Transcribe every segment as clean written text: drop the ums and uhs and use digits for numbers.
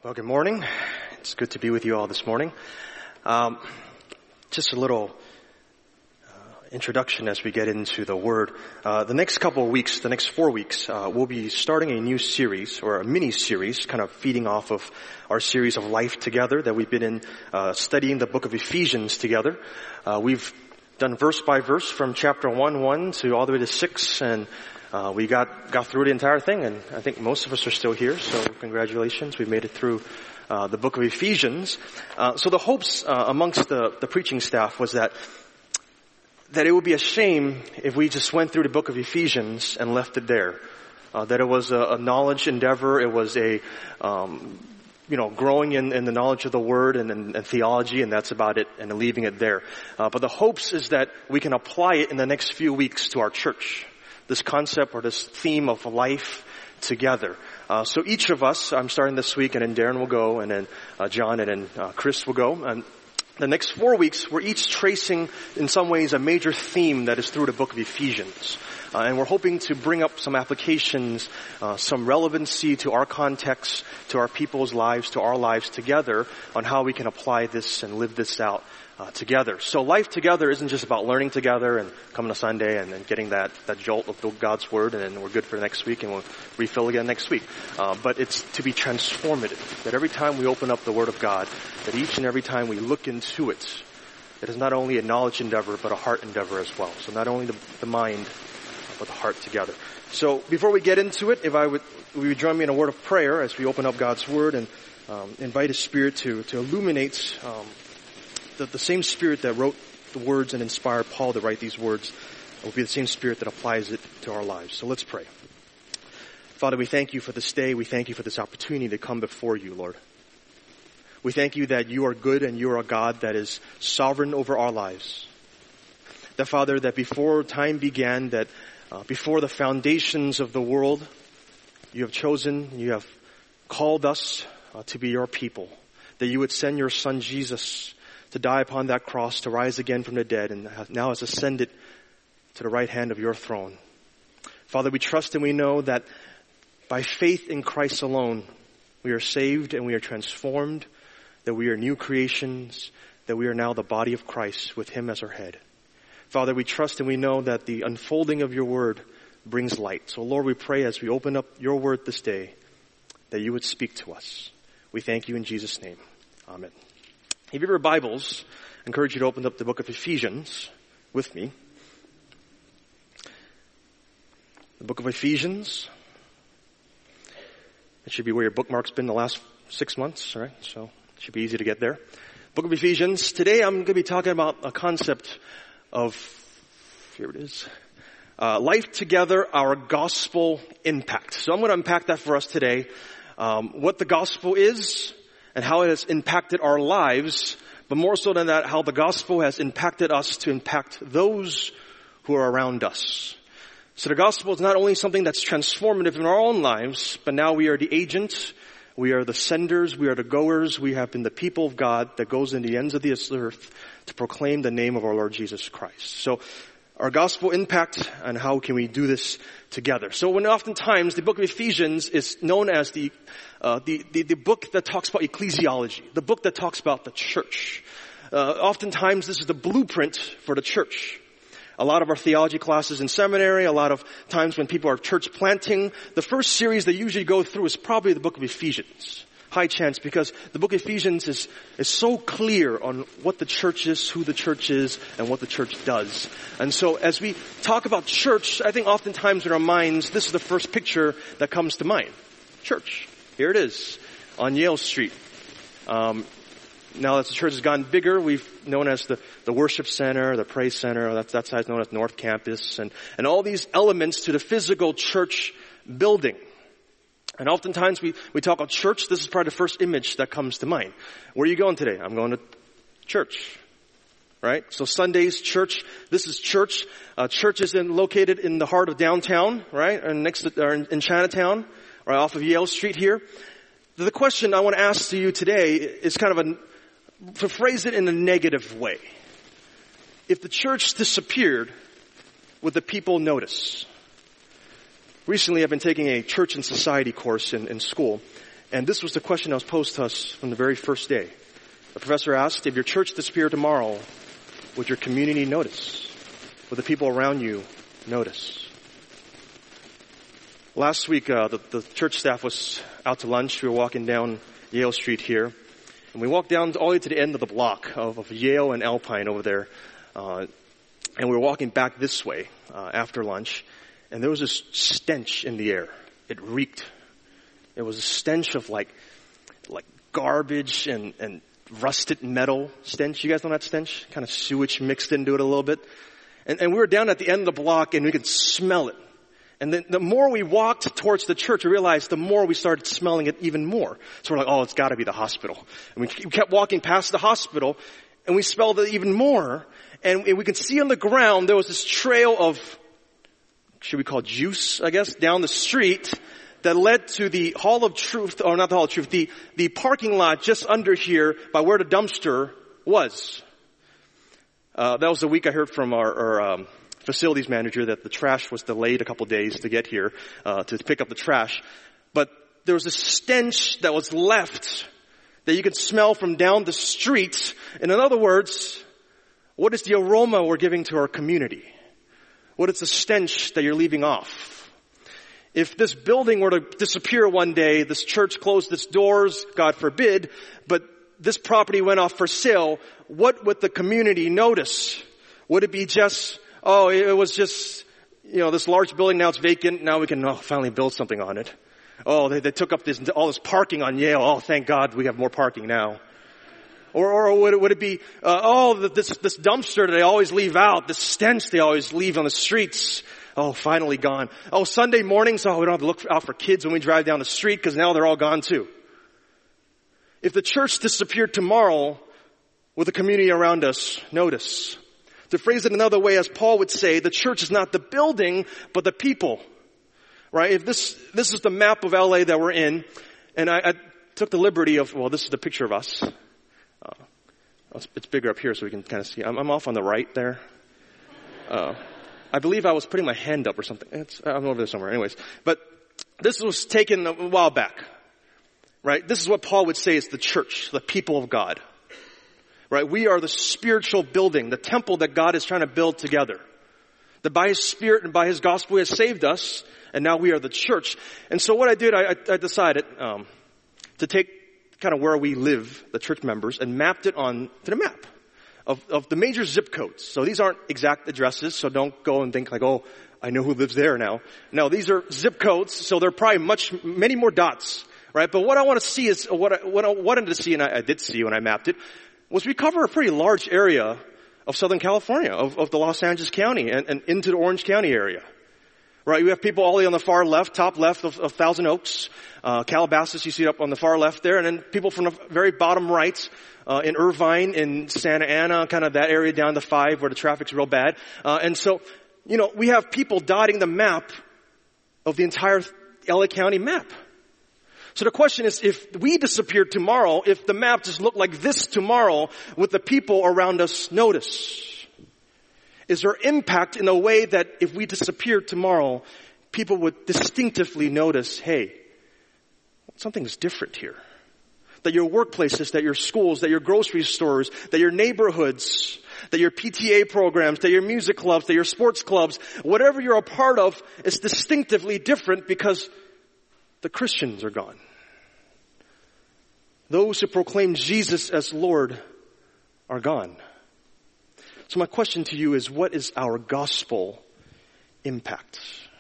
Well, good morning. It's good to be with you all this morning. Just a little introduction as we get into the Word. The next couple of weeks, the next 4 weeks, we'll be starting a new series, or a mini-series, kind of feeding off of our series of Life Together that we've been in, studying the book of Ephesians together. We've done verse by verse from chapter 1 to all the way to 6, and we got through the entire thing, and I think most of us are still here, so congratulations. We made it through the book of Ephesians. So the hopes amongst the preaching staff was that it would be a shame if we just went through the book of Ephesians and left it there. That it was a knowledge endeavor, it was a growing in the knowledge of the Word and theology, and that's about it, and leaving it there. But the hopes is that we can apply it in the next few weeks to our church. This concept or this theme of life together. So each of us, I'm starting this week, and then Darren will go, and then John, and then Chris will go. And the next 4 weeks, we're each tracing, in some ways, a major theme that is through the book of Ephesians. And we're hoping to bring up some applications, some relevancy to our context, to our people's lives, to our lives together, on how we can apply this and live this out together. So life together isn't just about learning together and coming to Sunday and then getting that jolt of God's Word, and then we're good for next week and we'll refill again next week. But it's to be transformative, that every time we open up the Word of God, that each and every time we look into it, it is not only a knowledge endeavor, but a heart endeavor as well. So not only the mind, but the heart together. So before we get into it, if we would join me in a word of prayer as we open up God's Word and invite His Spirit to illuminate the same Spirit that wrote the words and inspired Paul to write these words will be the same Spirit that applies it to our lives. So let's pray. Father, we thank you for this day. We thank you for this opportunity to come before you, Lord. We thank you that you are good and you are a God that is sovereign over our lives. That, Father, that before time began, that before the foundations of the world, you have chosen, you have called us to be your people. That you would send your Son Jesus to die upon that cross, to rise again from the dead, and now has ascended to the right hand of your throne. Father, we trust and we know that by faith in Christ alone, we are saved and we are transformed, that we are new creations, that we are now the body of Christ with Him as our head. Father, we trust and we know that the unfolding of your Word brings light. So Lord, we pray as we open up your Word this day, that you would speak to us. We thank you in Jesus' name. Amen. If you have your Bibles, I encourage you to open up the book of Ephesians with me. The book of Ephesians. It should be where your bookmark's been the last 6 months, all right? So it should be easy to get there. Book of Ephesians. Today I'm going to be talking about a concept of, here it is, life together, our gospel impact. So I'm going to unpack that for us today. What the gospel is, and how it has impacted our lives, but more so than that, how the gospel has impacted us to impact those who are around us. So the gospel is not only something that's transformative in our own lives, but now we are the agent, we are the senders, we are the goers, we have been the people of God that goes in the ends of this earth to proclaim the name of our Lord Jesus Christ. So our gospel impact, and how can we do this together? So when oftentimes the book of Ephesians is known as the book that talks about ecclesiology, the book that talks about the church. Oftentimes this is the blueprint for the church. A lot of our theology classes in seminary, a lot of times when people are church planting, the first series they usually go through is probably the book of Ephesians. High chance, because the book of Ephesians is so clear on what the church is, who the church is, and what the church does. And so as we talk about church, I think oftentimes in our minds, this is the first picture that comes to mind. Church. Here it is, on Yale Street. Now that the church has gotten bigger, we've known as the worship center, the praise center, that side's known as North Campus, and all these elements to the physical church building. And oftentimes we talk about church, this is probably the first image that comes to mind. Where are you going today? I'm going to church. Right? So Sundays, church, this is church. Church is located in the heart of downtown, right? And in Chinatown, right off of Yale Street here. The question I want to ask to you today is kind of to phrase it in a negative way. If the church disappeared, would the people notice? Recently I've been taking a church and society course in school. And this was the question that was posed to us from the very first day. The professor asked, if your church disappeared tomorrow, would your community notice? Would the people around you notice? Last week, the church staff was out to lunch. We were walking down Yale Street here. And we walked down all the way to the end of the block of Yale and Alpine over there. And we were walking back this way after lunch. And there was this stench in the air. It reeked. It was a stench of like garbage and rusted metal stench. You guys know that stench? Kind of sewage mixed into it a little bit. And we were down at the end of the block and we could smell it. And then the more we walked towards the church, we realized the more we started smelling it even more. So we're like, oh, it's got to be the hospital. And we kept walking past the hospital, and we smelled it even more. And we could see on the ground there was this trail of, should we call it juice, I guess, down the street that led to the Hall of Truth, or not the Hall of Truth, the parking lot just under here by where the dumpster was. That was the week I heard from our facilities manager that the trash was delayed a couple days to get here to pick up the trash. But there was a stench that was left that you could smell from down the street. And in other words, what is the aroma we're giving to our community? What is the stench that you're leaving off? If this building were to disappear one day, this church closed its doors, God forbid, but this property went off for sale, what would the community notice? Would it be just, oh, it was just, this large building, now it's vacant, now we can finally build something on it. Oh, they took up all this parking on Yale. Oh, thank God we have more parking now. Or would it be, this dumpster that they always leave out, this stench they always leave on the streets. Oh, finally gone. Oh, Sunday mornings, we don't have to look out for kids when we drive down the street because now they're all gone too. If the church disappeared tomorrow, would the community around us notice? To phrase it another way, as Paul would say, the church is not the building, but the people. Right? If this is the map of LA that we're in, and I took the liberty of, this is the picture of us. It's bigger up here so we can kind of see. I'm off on the right there. I believe I was putting my hand up or something. I'm over there somewhere. Anyways, but this was taken a while back. Right? This is what Paul would say is the church, the people of God. Right? We are the spiritual building, the temple that God is trying to build together. That by His Spirit and by His gospel He has saved us, and now we are the church. And so what I did, I decided to take kind of where we live, the church members, and mapped it on to the map of the major zip codes. So these aren't exact addresses, so don't go and think like, oh, I know who lives there now. No, these are zip codes, so there are probably many more dots. Right? But what I want to see is, what I wanted to see, and I did see when I mapped it, was we cover a pretty large area of Southern California, of the Los Angeles County and into the Orange County area. Right? We have people all the way on the far left, top left of Thousand Oaks, Calabasas, you see it up on the far left there, and then people from the very bottom right, in Irvine, in Santa Ana, kind of that area down to 5 where the traffic's real bad. And so, we have people dotting the map of the entire LA County map. So the question is, if we disappeared tomorrow, if the map just looked like this tomorrow, would the people around us notice? Is there impact in a way that if we disappeared tomorrow, people would distinctively notice, hey, something's different here. That your workplaces, that your schools, that your grocery stores, that your neighborhoods, that your PTA programs, that your music clubs, that your sports clubs, whatever you're a part of is distinctively different because the Christians are gone. Those who proclaim Jesus as Lord are gone. So my question to you is, what is our gospel impact?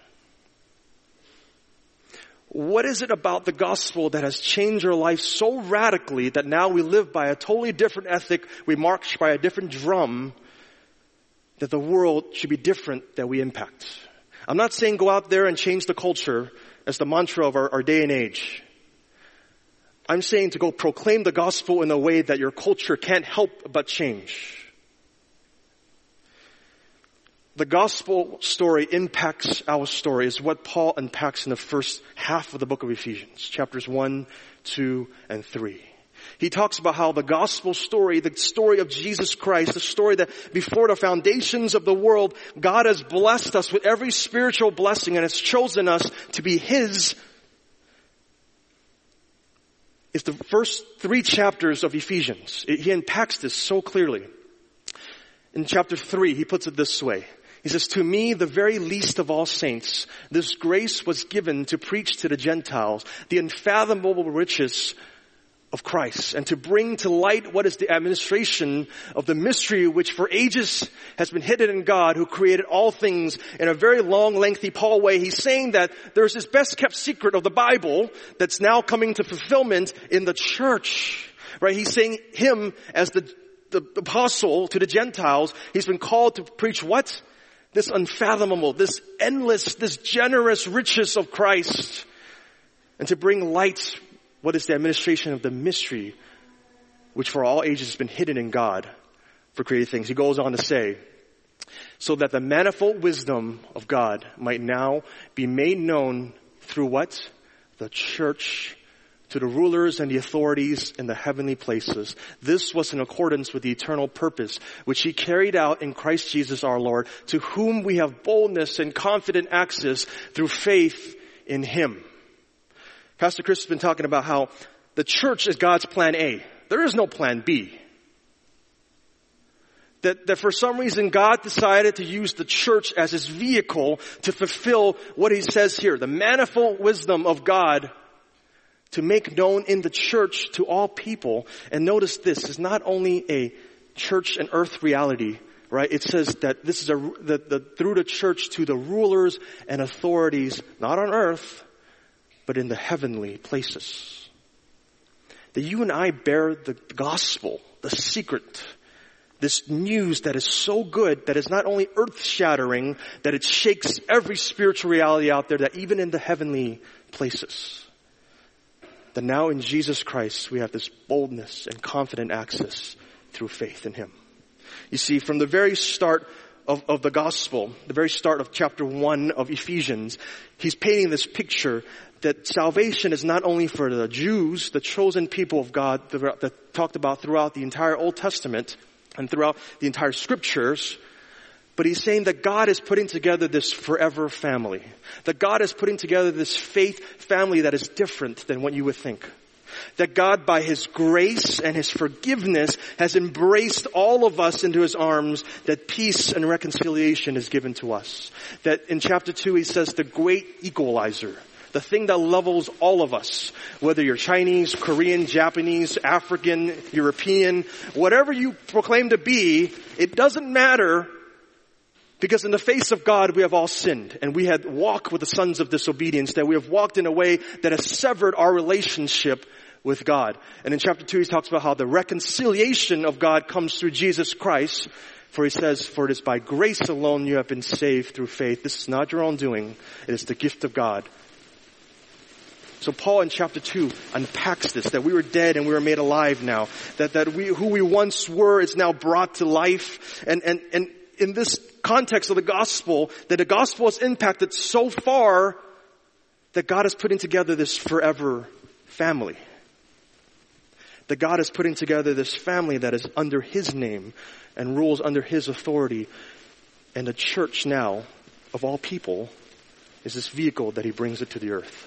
What is it about the gospel that has changed our life so radically that now we live by a totally different ethic, we march by a different drum, that the world should be different that we impact? I'm not saying go out there and change the culture as the mantra of our day and age. I'm saying to go proclaim the gospel in a way that your culture can't help but change. The gospel story impacts our story is what Paul unpacks in the first half of the book of Ephesians, chapters 1, 2, and 3. He talks about how the gospel story, the story of Jesus Christ, the story that before the foundations of the world, God has blessed us with every spiritual blessing and has chosen us to be His is the first 3 chapters of Ephesians. He unpacks this so clearly. In chapter 3, he puts it this way. He says, to me, the very least of all saints, this grace was given to preach to the Gentiles the unfathomable riches of Christ, and to bring to light what is the administration of the mystery which for ages has been hidden in God, who created all things in a very long, lengthy Paul way. He's saying that there's this best kept secret of the Bible that's now coming to fulfillment in the church. Right? He's saying him as the apostle to the Gentiles, he's been called to preach what? This unfathomable, this endless, this generous riches of Christ. And to bring light, what is the administration of the mystery, which for all ages has been hidden in God for created things. He goes on to say, so that the manifold wisdom of God might now be made known through what? The church, to the rulers and the authorities in the heavenly places. This was in accordance with the eternal purpose, which he carried out in Christ Jesus our Lord, to whom we have boldness and confident access through faith in him. Pastor Chris has been talking about how the church is God's plan A. There is no plan B. That for some reason God decided to use the church as his vehicle to fulfill what he says here, the manifold wisdom of God to make known in the church to all people. And notice this is not only a church and earth reality, right? It says that this is through the church to the rulers and authorities, not on earth, but in the heavenly places. That you and I bear the gospel, the secret, this news that is so good that is not only earth-shattering, that it shakes every spiritual reality out there, that even in the heavenly places. That now in Jesus Christ we have this boldness and confident access through faith in him. You see, from the very start of the gospel, the very start of chapter 1 of Ephesians, he's painting this picture that salvation is not only for the Jews, the chosen people of God that talked about throughout the entire Old Testament and throughout the entire scriptures, but he's saying that God is putting together this forever family. That God is putting together this faith family that is different than what you would think. That God, by his grace and his forgiveness, has embraced all of us into his arms, that peace and reconciliation is given to us. That in chapter 2 he says the great equalizer, the thing that levels all of us, whether you're Chinese, Korean, Japanese, African, European, whatever you proclaim to be, it doesn't matter. Because in the face of God, we have all sinned, and we had walked with the sons of disobedience, that we have walked in a way that has severed our relationship with God. And in chapter 2, he talks about how the reconciliation of God comes through Jesus Christ. For he says, for it is by grace alone you have been saved through faith. This is not your own doing. It is the gift of God. So Paul in chapter 2 unpacks this, that we were dead and we were made alive now. That we, who we once were is now brought to life. And in this context of the gospel, that the gospel has impacted so far that God is putting together this forever family. That God is putting together this family that is under his name and rules under his authority. And the church now, of all people, is this vehicle that he brings it to the earth.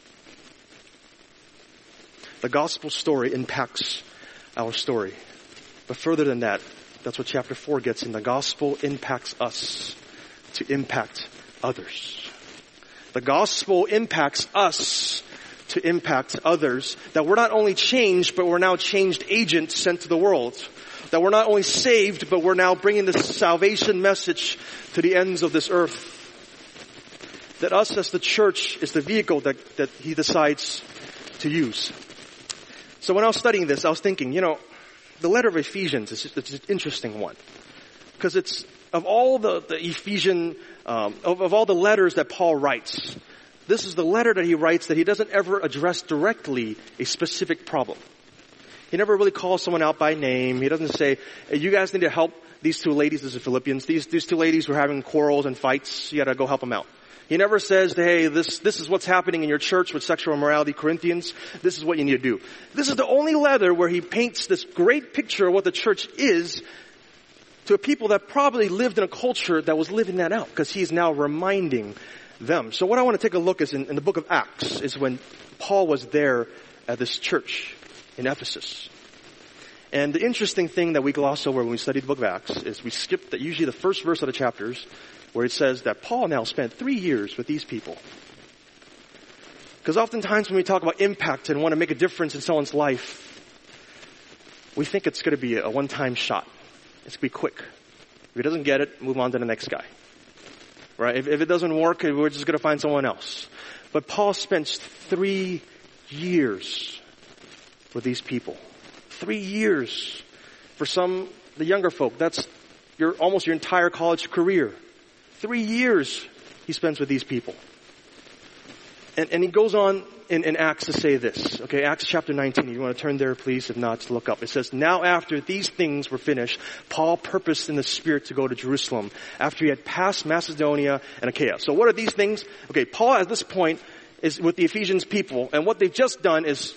The gospel story impacts our story. But further than that, that's what chapter 4 gets in. The gospel impacts us to impact others. The gospel impacts us to impact others. That we're not only changed, but we're now changed agents sent to the world. That we're not only saved, but we're now bringing this salvation message to the ends of this earth. That us as the church is the vehicle that he decides to use. So when I was studying this, I was thinking, the letter of Ephesians is an interesting one. Because it's, of all the Ephesian, of all the letters that Paul writes, this is the letter that he writes that he doesn't ever address directly a specific problem. He never really calls someone out by name. He doesn't say, hey, you guys need to help these two ladies, this is Philippians, these two ladies were having quarrels and fights, you gotta go help them out. He never says, hey, this is what's happening in your church with sexual immorality, Corinthians. This is what you need to do. This is the only letter where he paints this great picture of what the church is to a people that probably lived in a culture that was living that out, because he's now reminding them. So what I want to take a look is in the book of Acts, is when Paul was there at this church in Ephesus. And the interesting thing that we gloss over when we study the book of Acts is we skip usually the first verse of the chapters where it says that Paul now spent 3 years with these people. Because oftentimes when we talk about impact and want to make a difference in someone's life, we think it's going to be a one-time shot. It's going to be quick. If he doesn't get it, move on to the next guy. Right? If it doesn't work, we're just going to find someone else. But Paul spends 3 years with these people. 3 years. For some, the younger folk, that's almost your entire college career. 3 years he spends with these people. And he goes on in Acts to say this. Okay, Acts chapter 19. If you want to turn there, please. If not, to look up. It says, now after these things were finished, Paul purposed in the Spirit to go to Jerusalem after he had passed Macedonia and Achaia. So what are these things? Okay, Paul at this point is with the Ephesians people, and what they've just done is,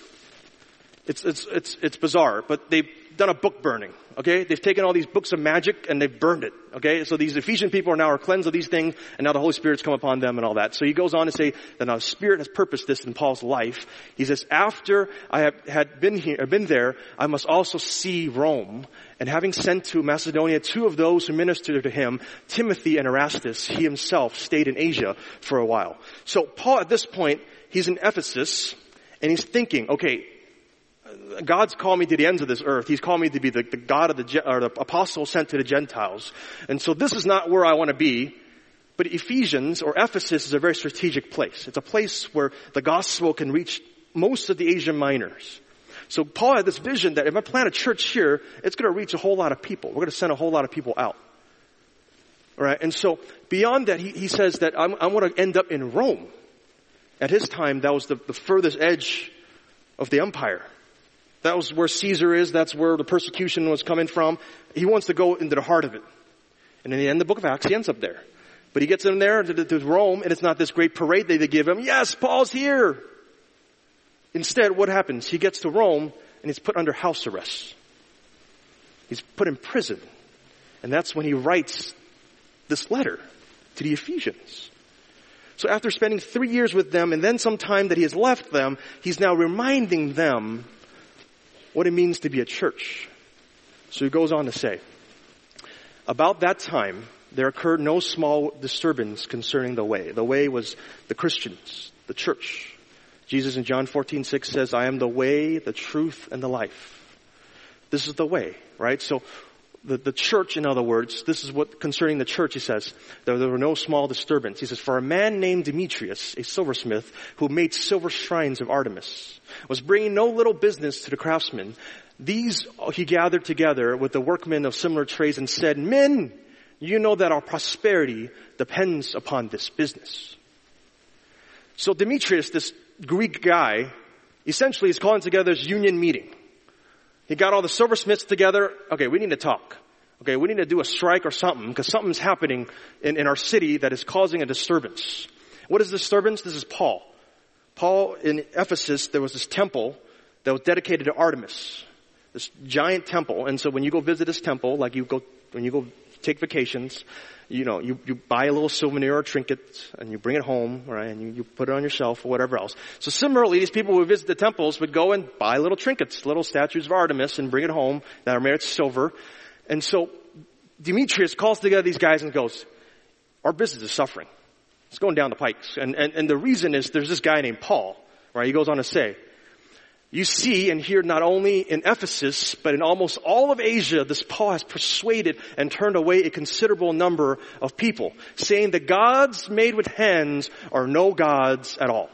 it's bizarre, but they've done a book burning. Okay, they've taken all these books of magic and they've burned it. Okay, so these Ephesian people are cleansed of these things, and now the Holy Spirit's come upon them and all that. So he goes on to say that now the Spirit has purposed this in Paul's life. He says, after I had been there, I must also see Rome. And having sent to Macedonia 2 of those who ministered to him, Timothy and Erastus, he himself stayed in Asia for a while. So Paul at this point, he's in Ephesus, and he's thinking, okay, God's called me to the ends of this earth. He's called me to be the God of the apostle sent to the Gentiles. And so this is not where I want to be. But Ephesians or Ephesus is a very strategic place. It's a place where the gospel can reach most of the Asian Minors. So Paul had this vision that if I plant a church here, it's going to reach a whole lot of people. We're going to send a whole lot of people out. All right. And so beyond that, he says that I want to end up in Rome. At his time, that was the furthest edge of the empire. That was where Caesar is. That's where the persecution was coming from. He wants to go into the heart of it. And in the end of the book of Acts, he ends up there. But he gets in there to Rome, and it's not this great parade they give him. Yes, Paul's here. Instead, what happens? He gets to Rome, and he's put under house arrest. He's put in prison. And that's when he writes this letter to the Ephesians. So after spending 3 years with them, and then some time that he has left them, he's now reminding them what it means to be a church. So he goes on to say, about that time, there occurred no small disturbance concerning the way. The way was the Christians, the church. Jesus in John 14:6 says, I am the way, the truth, and the life. This is the way, right? So the church, in other words, this is what concerning the church, he says, there were no small disturbance. He says, for a man named Demetrius, a silversmith, who made silver shrines of Artemis, was bringing no little business to the craftsmen. These he gathered together with the workmen of similar trades and said, men, you know that our prosperity depends upon this business. So Demetrius, this Greek guy, essentially is calling together this union meeting. He got all the silversmiths together. Okay, we need to talk. Okay, we need to do a strike or something because something's happening in our city that is causing a disturbance. What is the disturbance? This is Paul. Paul in Ephesus, there was this temple that was dedicated to Artemis. This giant temple. And so when you go visit this temple, like when you go take vacations, you buy a little souvenir or trinket and you bring it home, right? And you put it on your shelf or whatever else. So similarly, these people who visit the temples would go and buy little trinkets, little statues of Artemis and bring it home that are made of silver. And so Demetrius calls together these guys and goes, our business is suffering. It's going down the pipes. And the reason is there's this guy named Paul, right? He goes on to say, you see and hear not only in Ephesus, but in almost all of Asia, this Paul has persuaded and turned away a considerable number of people, saying the gods made with hands are no gods at all.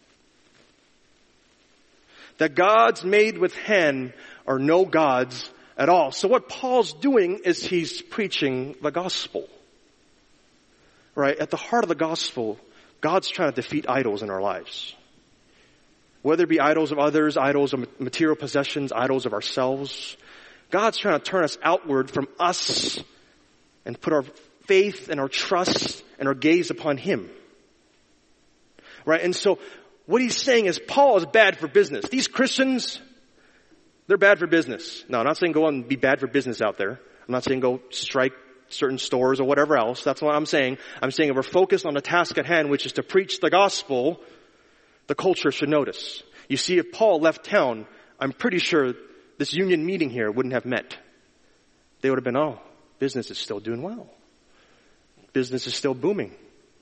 The gods made with hand are no gods at all. So what Paul's doing is he's preaching the gospel. Right? At the heart of the gospel, God's trying to defeat idols in our lives. Whether it be idols of others, idols of material possessions, idols of ourselves. God's trying to turn us outward from us and put our faith and our trust and our gaze upon Him. Right? And so what he's saying is Paul is bad for business. These Christians, they're bad for business. No, I'm not saying go out and be bad for business out there. I'm not saying go strike certain stores or whatever else. That's what I'm saying. I'm saying if we're focused on the task at hand, which is to preach the gospel, the culture should notice. You see, if Paul left town, I'm pretty sure this union meeting here wouldn't have met. They would have been, oh, business is still doing well. Business is still booming.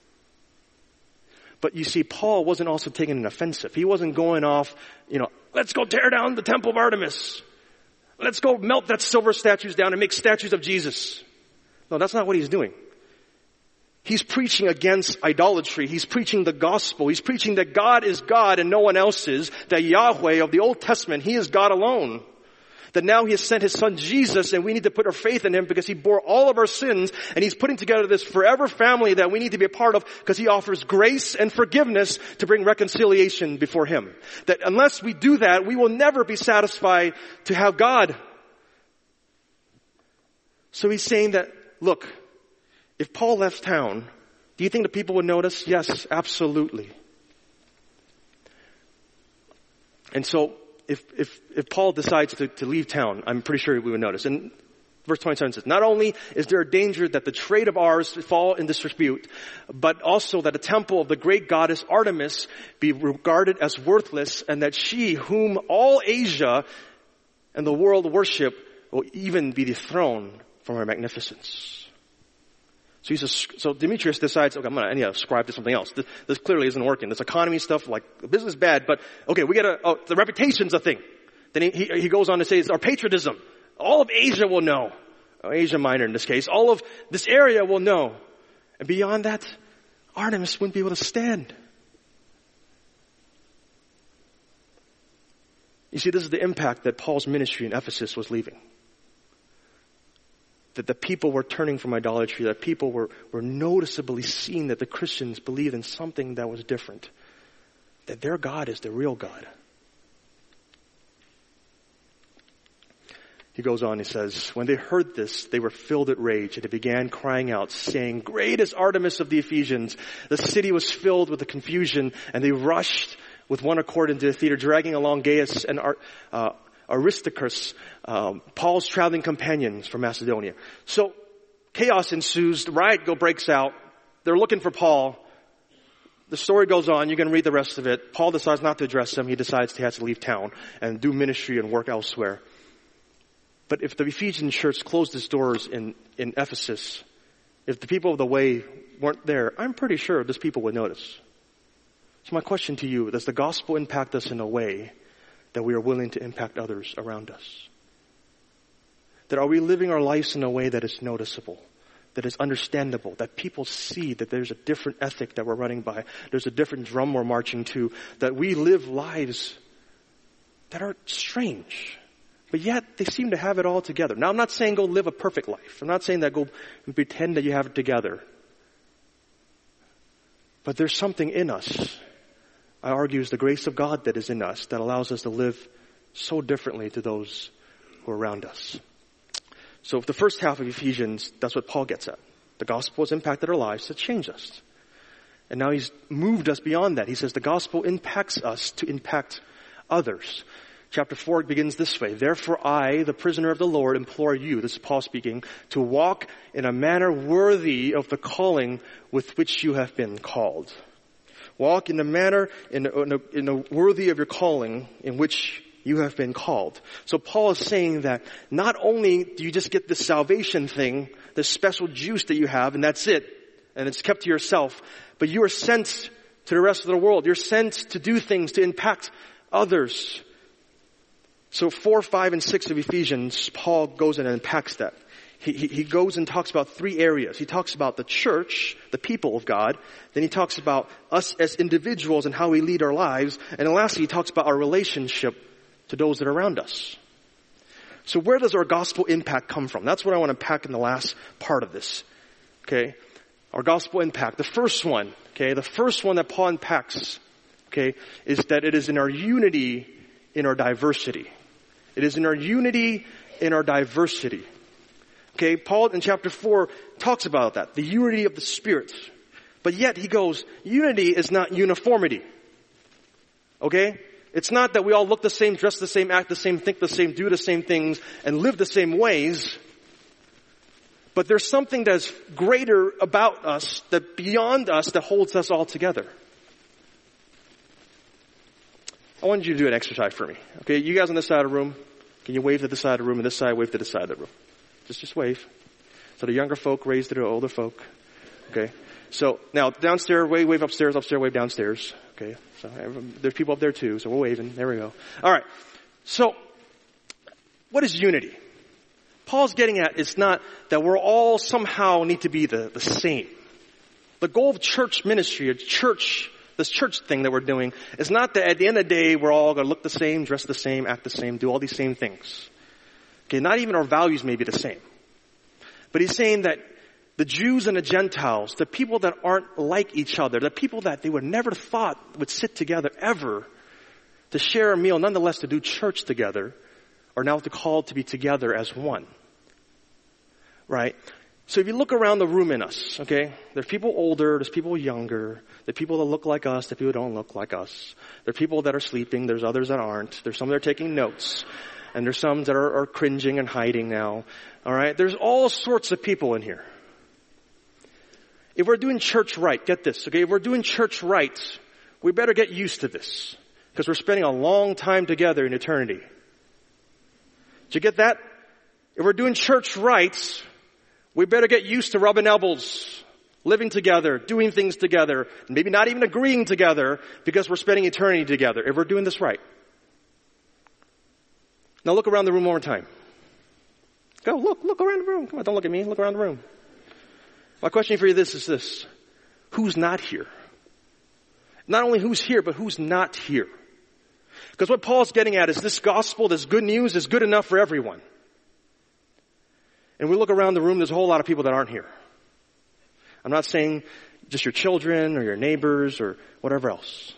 But you see, Paul wasn't also taking an offensive. He wasn't going off, let's go tear down the temple of Artemis. Let's go melt that silver statues down and make statues of Jesus. No, that's not what he's doing. He's preaching against idolatry. He's preaching the gospel. He's preaching that God is God and no one else is. That Yahweh of the Old Testament, He is God alone. That now He has sent His Son Jesus and we need to put our faith in Him because He bore all of our sins and He's putting together this forever family that we need to be a part of because He offers grace and forgiveness to bring reconciliation before Him. That unless we do that, we will never be satisfied to have God. So He's saying that, look, if Paul left town, do you think the people would notice? Yes, absolutely. And so, if Paul decides to leave town, I'm pretty sure we would notice. And verse 27 says, not only is there a danger that the trade of ours fall in disrepute, but also that the temple of the great goddess Artemis be regarded as worthless, and that she, whom all Asia and the world worship, will even be dethroned from her magnificence. So Demetrius decides, okay, I need to ascribe to something else. This clearly isn't working. This economy stuff, like, the business is bad, but okay, the reputation's a thing. Then he goes on to say, it's our patriotism. All of Asia will know. Asia Minor in this case. All of this area will know. And beyond that, Artemis wouldn't be able to stand. You see, this is the impact that Paul's ministry in Ephesus was leaving. That the people were turning from idolatry, that people were noticeably seeing that the Christians believed in something that was different. That their God is the real God. He goes on, he says, when they heard this, they were filled with rage, and they began crying out, saying, great is Artemis of the Ephesians. The city was filled with the confusion, and they rushed with one accord into the theater, dragging along Gaius and Aristarchus, Paul's traveling companions from Macedonia. So chaos ensues. The riot breaks out. They're looking for Paul. The story goes on. You can read the rest of it. Paul decides not to address them. He decides he has to leave town and do ministry and work elsewhere. But if the Ephesian church closed its doors in Ephesus, if the people of the way weren't there, I'm pretty sure these people would notice. So my question to you, does the gospel impact us in a way that we are willing to impact others around us? That are we living our lives in a way that is noticeable, that is understandable, that people see that there's a different ethic that we're running by, there's a different drum we're marching to, that we live lives that are strange, but yet they seem to have it all together. Now, I'm not saying go live a perfect life. I'm not saying that go and pretend that you have it together. But there's something in us, I argue, is the grace of God that is in us that allows us to live so differently to those who are around us. So the first half of Ephesians, that's what Paul gets at. The gospel has impacted our lives to change us. And now he's moved us beyond that. He says the gospel impacts us to impact others. Chapter 4 begins this way. Therefore I, the prisoner of the Lord, implore you, this is Paul speaking, to walk in a manner worthy of the calling with which you have been called. Walk in a manner in a worthy of your calling in which you have been called. So Paul is saying that not only do you just get this salvation thing, this special juice that you have, and that's it, and it's kept to yourself, but you are sent to the rest of the world. You're sent to do things to impact others. So 4, 5, and 6 of Ephesians, Paul goes in and unpacks that. He goes and talks about 3 areas. He talks about the church, the people of God. Then he talks about us as individuals and how we lead our lives. And then lastly, he talks about our relationship to those that are around us. So where does our gospel impact come from? That's what I want to unpack in the last part of this. Okay? Our gospel impact. The first one that Paul unpacks, okay, is that it is in our unity, in our diversity. It is in our unity, in our diversity. Okay, Paul in chapter 4 talks about that, the unity of the Spirit. But yet he goes, unity is not uniformity. Okay? It's not that we all look the same, dress the same, act the same, think the same, do the same things, and live the same ways. But there's something that's greater about us, that beyond us, that holds us all together. I want you to do an exercise for me. Okay, you guys on this side of the room, can you wave to this side of the room, and this side wave to this side of the room? Just wave. So the younger folk raise to the older folk. Okay. So now downstairs, wave upstairs, wave downstairs. Okay. So there's people up there too, so we're waving. There we go. All right. So what is unity? Paul's getting at is not that we're all somehow need to be the same. The goal of church ministry, this church thing that we're doing, is not that at the end of the day we're all going to look the same, dress the same, act the same, do all these same things. Okay, not even our values may be the same. But he's saying that the Jews and the Gentiles, the people that aren't like each other, the people that they would never thought would sit together ever to share a meal, nonetheless to do church together, are now called to be together as one. Right? So if you look around the room in us, okay, there's people older, there's people younger, there's people that look like us, there's people that don't look like us. There are people that are sleeping, there's others that aren't, there's some that are taking notes, and there's some that are cringing and hiding now. Alright? There's all sorts of people in here. If we're doing church right, get this, okay, if we're doing church right, we better get used to this. Because we're spending a long time together in eternity. Did you get that? If we're doing church right, we better get used to rubbing elbows, living together, doing things together, maybe not even agreeing together because we're spending eternity together, if we're doing this right. Now look around the room one more time. Go, look around the room. Come on, don't look at me, look around the room. My question for you is this. Who's not here? Not only who's here, but who's not here? Because what Paul's getting at is this gospel, this good news is good enough for everyone. And we look around the room, there's a whole lot of people that aren't here. I'm not saying just your children or your neighbors or whatever else.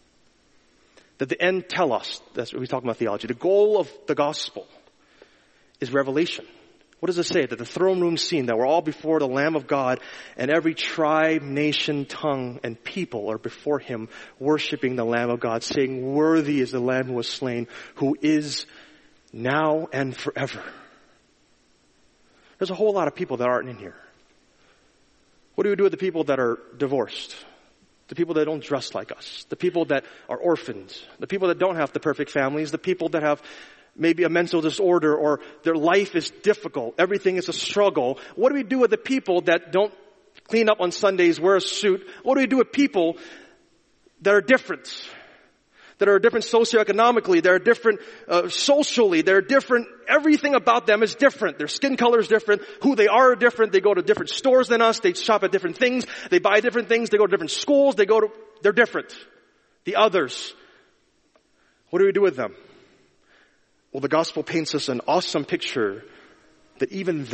That the end tell us, that's what we talk about theology, the goal of the gospel is revelation. What does it say? That the throne room scene, that we're all before the Lamb of God and every tribe, nation, tongue, and people are before Him worshiping the Lamb of God, saying, worthy is the Lamb who was slain, who is now and forever. There's a whole lot of people that aren't in here. What do we do with the people that are divorced? The people that don't dress like us? The people that are orphans? The people that don't have the perfect families? The people that have maybe a mental disorder or their life is difficult. Everything is a struggle. What do we do with the people that don't clean up on Sundays, wear a suit? What do we do with people that are different? That are different socioeconomically, they're different socially, they're different, everything about them is different. Their skin color is different, who they are different, they go to different stores than us, they shop at different things, they buy different things, they go to different schools, they're different. The others. What do we do with them? Well, the gospel paints us an awesome picture that even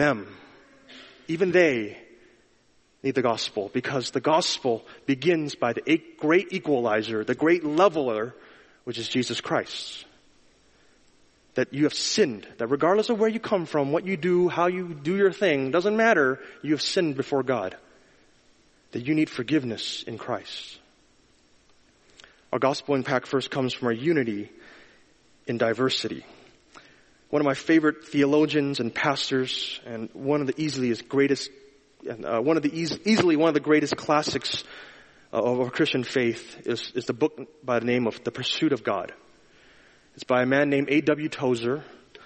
they need the gospel, because the gospel begins by the great equalizer, the great leveler, which is Jesus Christ. That you have sinned, that regardless of where you come from, what you do, how you do your thing, doesn't matter, you have sinned before God. That you need forgiveness in Christ. Our gospel impact first comes from our unity in diversity. One of my favorite theologians and pastors, and one of the easily one of the greatest classics of our Christian faith is the book by the name of The Pursuit of God. It's by a man named A.W. Tozer.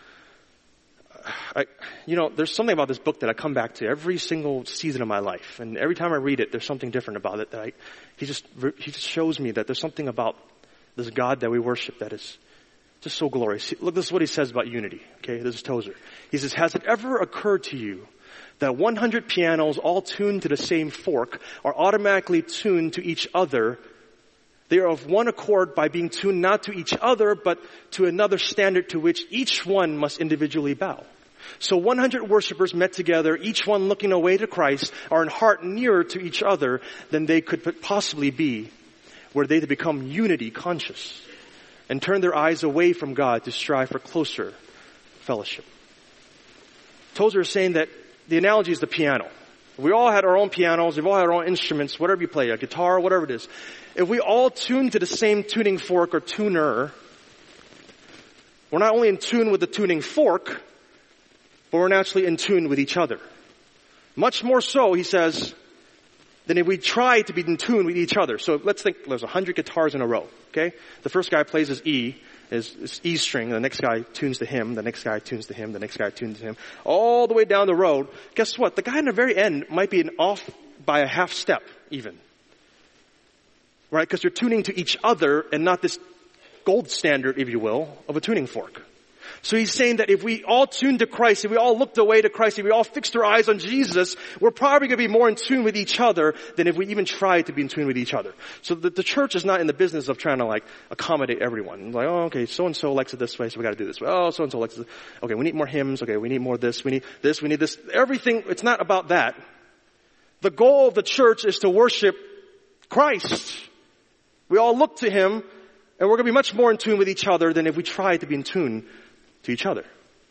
There's something about this book that I come back to every single season of my life, and every time I read it, there's something different about it. He just shows me that there's something about this God that we worship that is just so glorious. Look, this is what he says about unity. Okay, this is Tozer. He says, "Has it ever occurred to you that 100 pianos all tuned to the same fork are automatically tuned to each other? They are of one accord by being tuned not to each other, but to another standard to which each one must individually bow. So 100 worshipers met together, each one looking away to Christ, are in heart nearer to each other than they could possibly be, were they to become unity conscious and turn their eyes away from God to strive for closer fellowship." Tozer is saying that the analogy is the piano. We all had our own pianos, we've all had our own instruments, whatever you play, a guitar, whatever it is. If we all tune to the same tuning fork or tuner, we're not only in tune with the tuning fork, but we're naturally in tune with each other. Much more so, he says, than if we try to be in tune with each other. So let's think there's 100 guitars in a row, okay? The first guy plays his E string, the next guy tunes to him, the next guy tunes to him, the next guy tunes to him, all the way down the road. Guess what? The guy in the very end might be off by a half step even. Right? Because you're tuning to each other and not this gold standard, if you will, of a tuning fork. So he's saying that if we all tuned to Christ, if we all looked away to Christ, if we all fixed our eyes on Jesus, we're probably going to be more in tune with each other than if we even tried to be in tune with each other. So the church is not in the business of trying to like accommodate everyone. Like, oh, okay, so-and-so likes it this way, so we got to do this way. Oh, so-and-so likes it. Okay, we need more hymns. Okay, we need more this. We need this. We need this. Everything, it's not about that. The goal of the church is to worship Christ. We all look to Him, and we're going to be much more in tune with each other than if we try to be in tune to each other.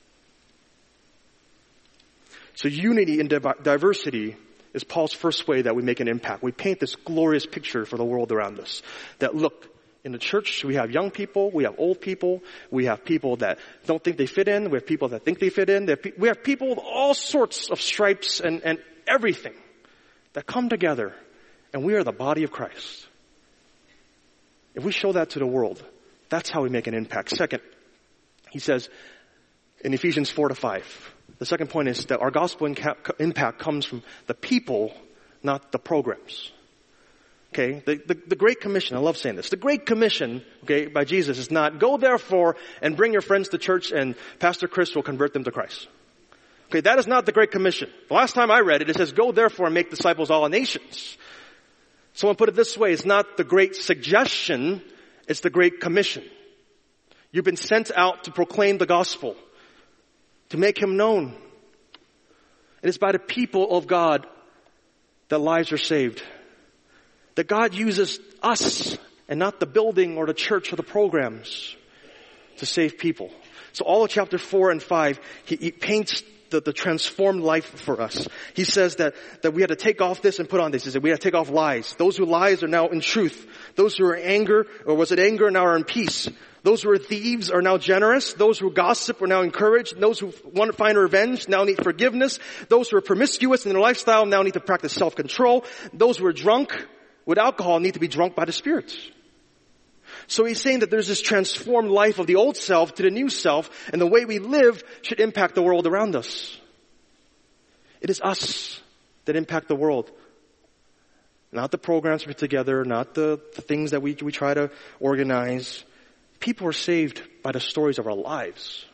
So unity in diversity is Paul's first way that we make an impact. We paint this glorious picture for the world around us. That look, in the church we have young people, we have old people, we have people that don't think they fit in, we have people that think they fit in, we have people with all sorts of stripes and everything that come together, and we are the body of Christ. If we show that to the world, that's how we make an impact. Second, he says in Ephesians 4-5, the second point is that our gospel impact comes from the people, not the programs. Okay, the Great Commission, I love saying this. The Great Commission, okay, by Jesus is not go therefore and bring your friends to church and Pastor Chris will convert them to Christ. Okay, that is not the Great Commission. The last time I read it, it says go therefore and make disciples of all nations. Someone put it this way, it's not the Great Suggestion, it's the Great Commission. You've been sent out to proclaim the gospel, to make Him known. It is by the people of God that lives are saved. That God uses us and not the building or the church or the programs to save people. So all of chapter 4 and 5, he paints the transformed life for us. He says that we had to take off this and put on this. He said we had to take off lies. Those who lies are now in truth. Those who are in anger, or was it anger, now are in peace. Those who are thieves are now generous. Those who gossip are now encouraged. Those who want to find revenge now need forgiveness. Those who are promiscuous in their lifestyle now need to practice self-control. Those who are drunk with alcohol need to be drunk by the Spirit. So he's saying that there's this transformed life of the old self to the new self, and the way we live should impact the world around us. It is us that impact the world. Not the programs we put together, not the things that we try to organize. People are saved by the stories of our lives.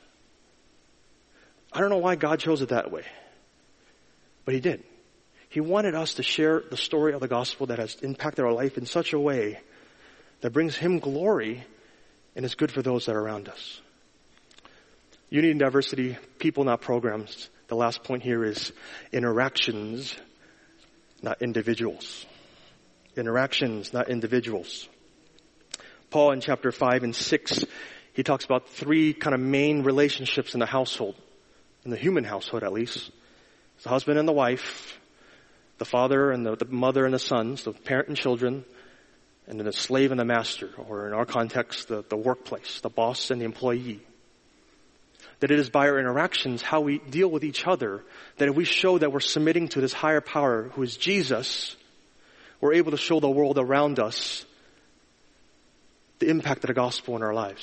I don't know why God chose it that way, but He did. He wanted us to share the story of the gospel that has impacted our life in such a way that brings Him glory and is good for those that are around us. Unity and diversity, people, not programs. The last point here is interactions, not individuals. Interactions, not individuals. Paul in chapter 5 and 6, he talks about three kind of main relationships in the household, in the human household at least. It's the husband and the wife, the father and the mother and the sons, the parent and children, and then the slave and the master, or in our context, the workplace, the boss and the employee. That it is by our interactions, how we deal with each other, that if we show that we're submitting to this higher power who is Jesus, we're able to show the world around us the impact of the gospel in our lives.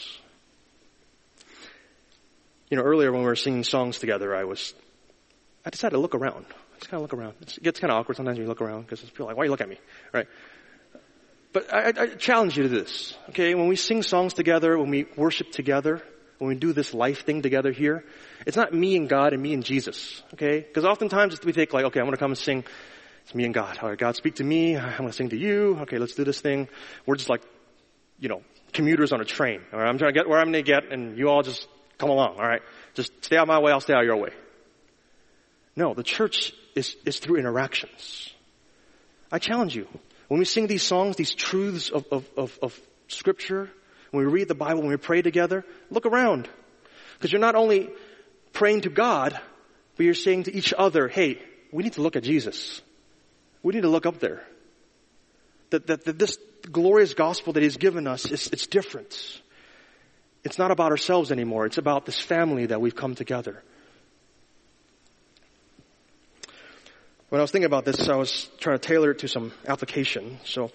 You know, earlier when we were singing songs together, I decided to look around. Just kind of look around. It gets kind of awkward sometimes when you look around because people are like, why you look at me? Right? But I challenge you to this, okay? When we sing songs together, when we worship together, when we do this life thing together here, it's not me and God and me and Jesus, okay? Because oftentimes we think like, okay, I'm going to come and sing. It's me and God. All right, God, speak to me. I'm going to sing to you. Okay, let's do this thing. We're just like, you know, commuters on a train. All right, I'm trying to get where I'm going to get, and you all just come along. All right, just stay out of my way. I'll stay out of your way. No, the church is through interactions. I challenge you. When we sing these songs, these truths of Scripture, when we read the Bible, when we pray together, look around. Because you're not only praying to God, but you're saying to each other, hey, we need to look at Jesus. We need to look up there. That this glorious gospel that He's given us, it's different. It's not about ourselves anymore. It's about this family that we've come together. when I was thinking about this, I was trying to tailor it to some application. So,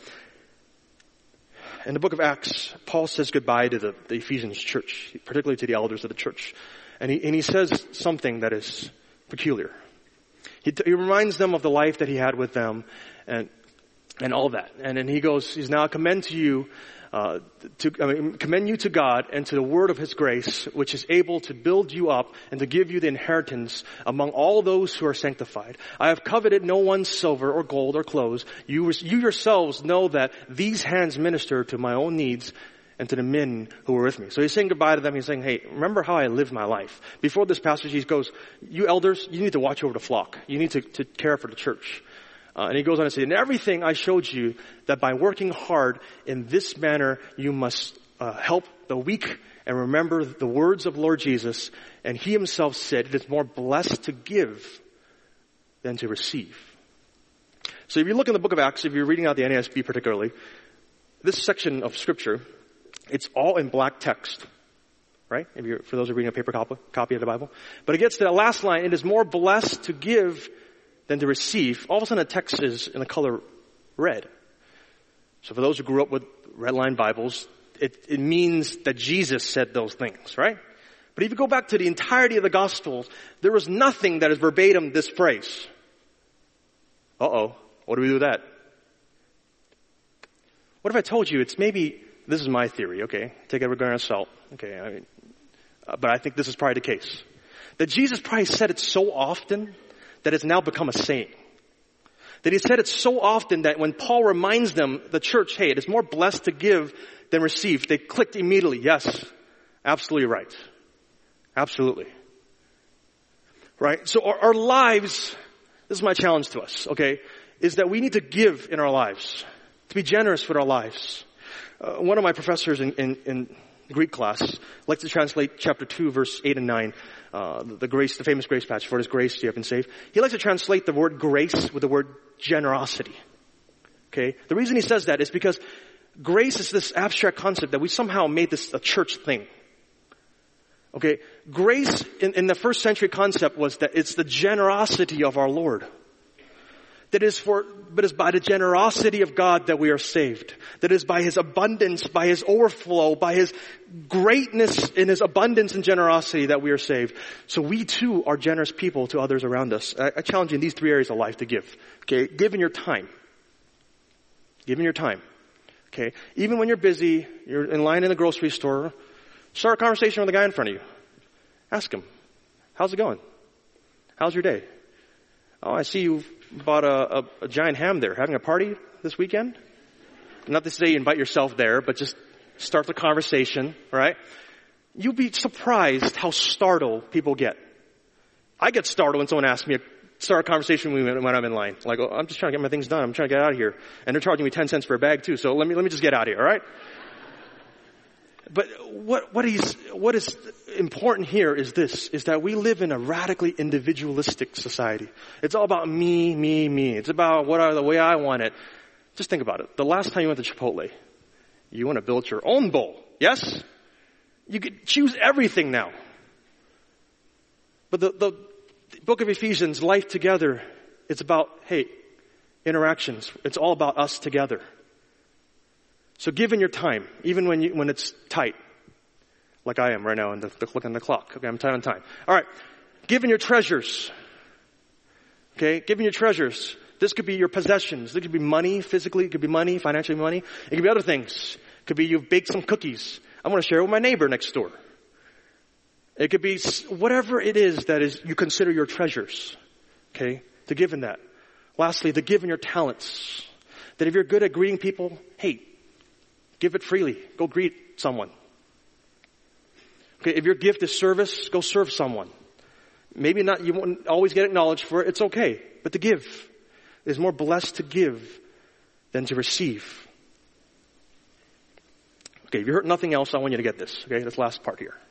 in the book of Acts, Paul says goodbye to the Ephesians church, particularly to the elders of the church. And he says something that is peculiar. He reminds them of the life that he had with them and all that. And then he goes, he's now commend you to God and to the word of his grace, which is able to build you up and to give you the inheritance among all those who are sanctified. I have coveted no one's silver or gold or clothes. You yourselves know that these hands minister to my own needs and to the men who were with me. So he's saying goodbye to them. He's saying, hey, remember how I lived my life. Before this passage, he goes, you elders, you need to watch over the flock. You need to care for the church. And he goes on to say, in everything I showed you that by working hard in this manner, you must help the weak and remember the words of Lord Jesus. And he himself said, it is more blessed to give than to receive. So if you look in the book of Acts, if you're reading out the NASB particularly, this section of scripture, it's all in black text, right? For those who are reading a paper copy of the Bible. But it gets to that last line, it is more blessed to give than to receive. All of a sudden the text is in the color red. So for those who grew up with red line Bibles, it means that Jesus said those things, right? But if you go back to the entirety of the Gospels, there was nothing that is verbatim this phrase. Uh-oh, what do we do with that? What if I told you it's maybe, this is my theory, okay? Take it with a grain of salt, okay? But I think this is probably the case. That Jesus probably said it so often that it's now become a saying. That he said it so often that when Paul reminds them, the church, hey, it is more blessed to give than receive, they clicked immediately. Yes, absolutely right. Absolutely. Right? So our lives, this is my challenge to us, okay, is that we need to give in our lives, to be generous with our lives. One of my professors in Greek class likes to translate chapter 2, verse 8 and 9, the famous grace passage, for it is grace you have been saved. He likes to translate the word grace with the word generosity. Okay? The reason he says that is because grace is this abstract concept that we somehow made this a church thing. Okay? Grace in the first century concept was that it's the generosity of our Lord. But it's by the generosity of God that we are saved. That is by his abundance, by his overflow, by his greatness in his abundance and generosity that we are saved. So we too are generous people to others around us. I challenge you in these three areas of life to give. Okay, give in your time. Give in your time. Okay, even when you're busy, you're in line in the grocery store, start a conversation with the guy in front of you. Ask him, how's it going? How's your day? Oh, I see you've bought a giant ham there. Having a party this weekend? Not to say you invite yourself there, but just start the conversation, right? You'll be surprised how startled people get. I get startled when someone asks me to start a conversation when I'm in line. Like, oh, I'm just trying to get my things done. I'm trying to get out of here. And they're charging me 10 cents for a bag too, so let me just get out of here, all right? But what is important here is this, is that we live in a radically individualistic society. It's all about me, me, me. It's about the way I want it. Just think about it. The last time you went to Chipotle, you want to build your own bowl. Yes? You could choose everything now. But the book of Ephesians, life together, it's about, hey, interactions. It's all about us together. So give in your time, even when it's tight, like I am right now, and look on the clock. Okay, I'm tight on time. All right, give in your treasures. Okay, give in your treasures. This could be your possessions. This could be money, physically. It could be money, financially money. It could be other things. It could be you've baked some cookies. I'm going to share it with my neighbor next door. It could be whatever it is that is you consider your treasures. Okay, to give in that. Lastly, to give in your talents. That if you're good at greeting people, hey, give it freely. Go greet someone. Okay, if your gift is service, go serve someone. Maybe not, you won't always get acknowledged for it. It's okay. But to give is more blessed to give than to receive. Okay, if you heard nothing else, I want you to get this. Okay, this last part here.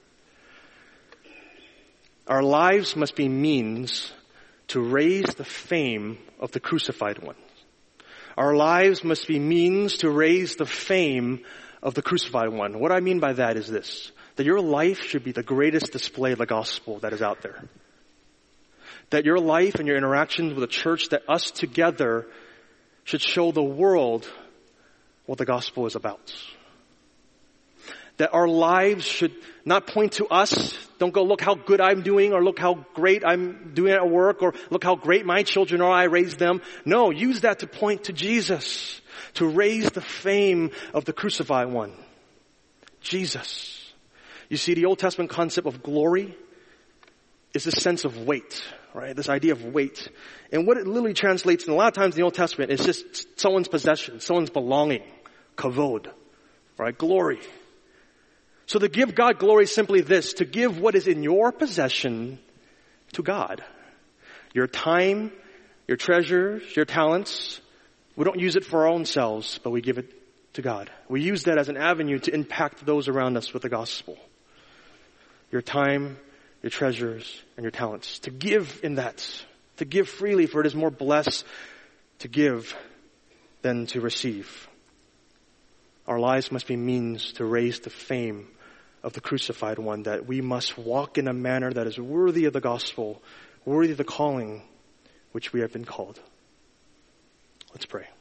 Our lives must be means to raise the fame of the crucified one. Our lives must be means to raise the fame of the crucified one. What I mean by that is this, that your life should be the greatest display of the gospel that is out there. That your life and your interactions with the church, that us together should show the world what the gospel is about. That our lives should not point to us. Don't go, look how good I'm doing, or look how great I'm doing at work, or look how great my children are, I raised them. No, use that to point to Jesus, to raise the fame of the crucified one. Jesus. You see, the Old Testament concept of glory is this sense of weight, right? This idea of weight. And what it literally translates in a lot of times in the Old Testament is just someone's possession, someone's belonging, kavod, right? Glory. So to give God glory is simply this, to give what is in your possession to God. Your time, your treasures, your talents, we don't use it for our own selves, but we give it to God. We use that as an avenue to impact those around us with the gospel. Your time, your treasures, and your talents. To give in that. To give freely, for it is more blessed to give than to receive. Our lives must be means to raise the fame of the crucified one, that we must walk in a manner that is worthy of the gospel, worthy of the calling which we have been called. Let's pray.